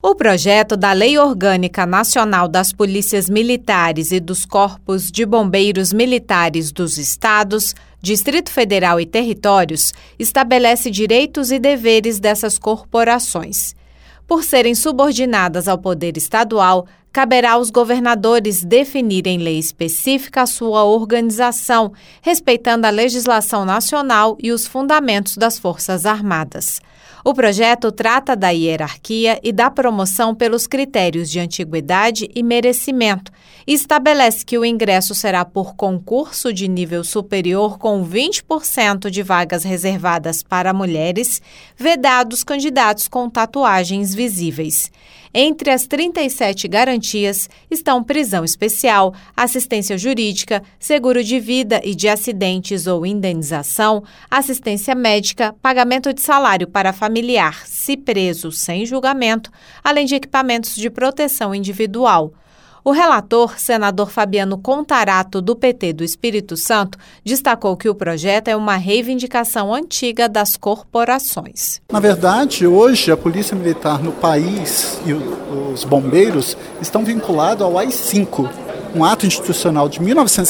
O projeto da Lei Orgânica Nacional das Polícias Militares e dos Corpos de Bombeiros Militares dos Estados, Distrito Federal e Territórios estabelece direitos e deveres dessas corporações. Por serem subordinadas ao poder estadual, caberá aos governadores definir em lei específica a sua organização, respeitando a legislação nacional e os fundamentos das Forças Armadas. O projeto trata da hierarquia e da promoção pelos critérios de antiguidade e merecimento e estabelece que o ingresso será por concurso de nível superior com 20% de vagas reservadas para mulheres, vedados candidatos com tatuagens visíveis. Entre as 37 garantias estão prisão especial, assistência jurídica, seguro de vida e de acidentes ou indenização, assistência médica, pagamento de salário para familiar, se preso sem julgamento, além de equipamentos de proteção individual. O relator, senador Fabiano Contarato, do PT do Espírito Santo, destacou que o projeto é uma reivindicação antiga das corporações. Na verdade, hoje a Polícia Militar no país e os bombeiros estão vinculados ao AI-5, um ato institucional de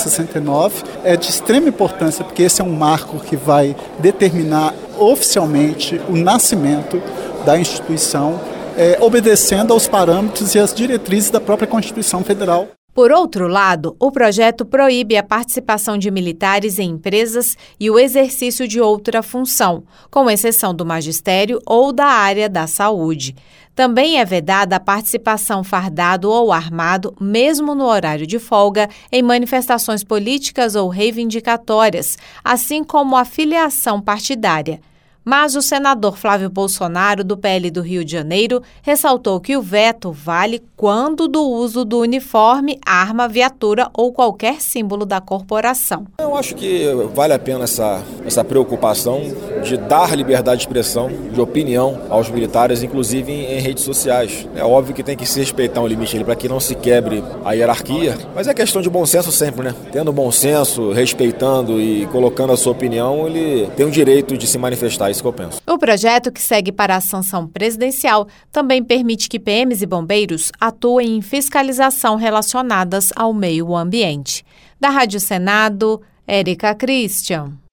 1969, é de extrema importância porque esse é um marco que vai determinar oficialmente o nascimento da instituição, obedecendo aos parâmetros e às diretrizes da própria Constituição Federal. Por outro lado, o projeto proíbe a participação de militares em empresas e o exercício de outra função, com exceção do magistério ou da área da saúde. Também é vedada a participação fardado ou armado, mesmo no horário de folga, em manifestações políticas ou reivindicatórias, assim como a filiação partidária. Mas o senador Flávio Bolsonaro, do PL do Rio de Janeiro, ressaltou que o veto vale quando do uso do uniforme, arma, viatura ou qualquer símbolo da corporação. Eu acho que vale a pena essa preocupação de dar liberdade de expressão, de opinião aos militares, inclusive em redes sociais. É óbvio que tem que se respeitar um limite para que não se quebre a hierarquia, mas é questão de bom senso sempre, né? Tendo bom senso, respeitando e colocando a sua opinião, ele tem o direito de se manifestar. Que eu penso. O projeto, que segue para a sanção presidencial, também permite que PMs e bombeiros atuem em fiscalização relacionadas ao meio ambiente. Da Rádio Senado, Érica Christian.